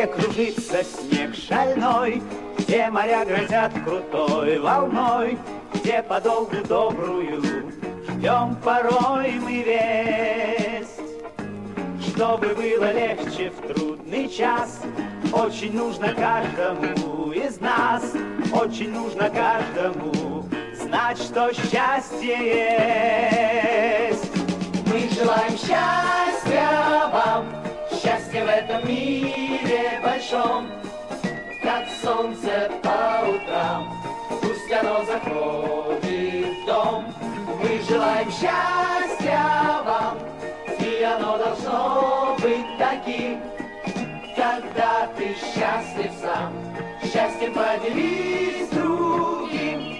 где кружится снег шальной, где моря грозят крутой волной, где подолгу добрую ждем порой мы весть. Чтобы было легче в трудный час, очень нужно каждому из нас, очень нужно каждому знать, что счастье есть. Мы желаем счастья вам, счастья в этом мире большом, как солнце по утрам, пусть оно заходит в дом. Мы желаем счастья вам, и оно должно быть таким, когда ты счастлив сам, счастьем поделись с другим.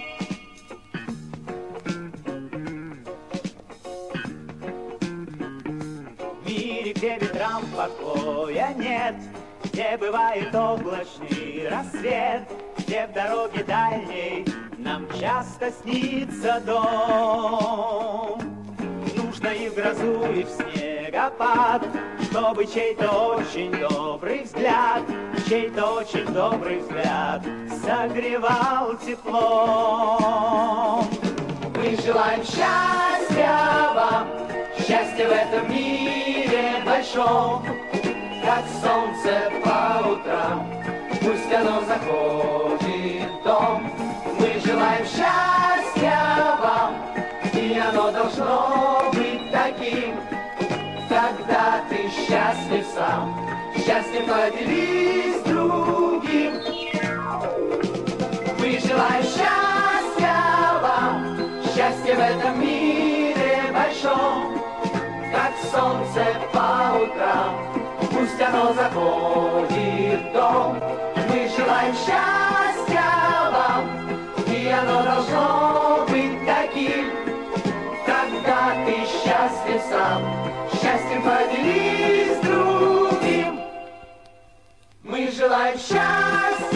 В мире, где ветрам покоя нет, где бывает облачный рассвет, где в дороге дальней нам часто снится дом. Нужно и в грозу, и в снегопад, чтобы чей-то очень добрый взгляд, чей-то очень добрый взгляд согревал теплом. Мы желаем счастья вам, счастья в этом мире большом, как солнце по утрам, пусть оно заходит в дом. Мы желаем счастья вам, и оно должно быть таким, когда ты счастлив сам, счастьем поделись с другим. Мы желаем счастья вам, счастья в этом мире большом, как солнце по утрам, пусть оно заходит в дом. Мы желаем счастья вам, и оно должно быть таким, когда ты счастлив сам, счастьем поделись с другим. Мы желаем счастья